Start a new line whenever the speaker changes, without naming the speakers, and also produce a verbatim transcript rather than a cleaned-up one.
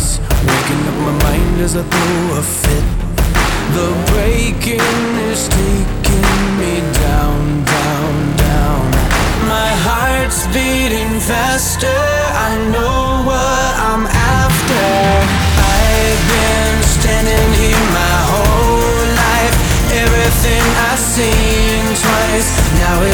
nights, waking up my mind as I throw a fit. The breaking is taking me down, down, down. My heart's beating faster, I know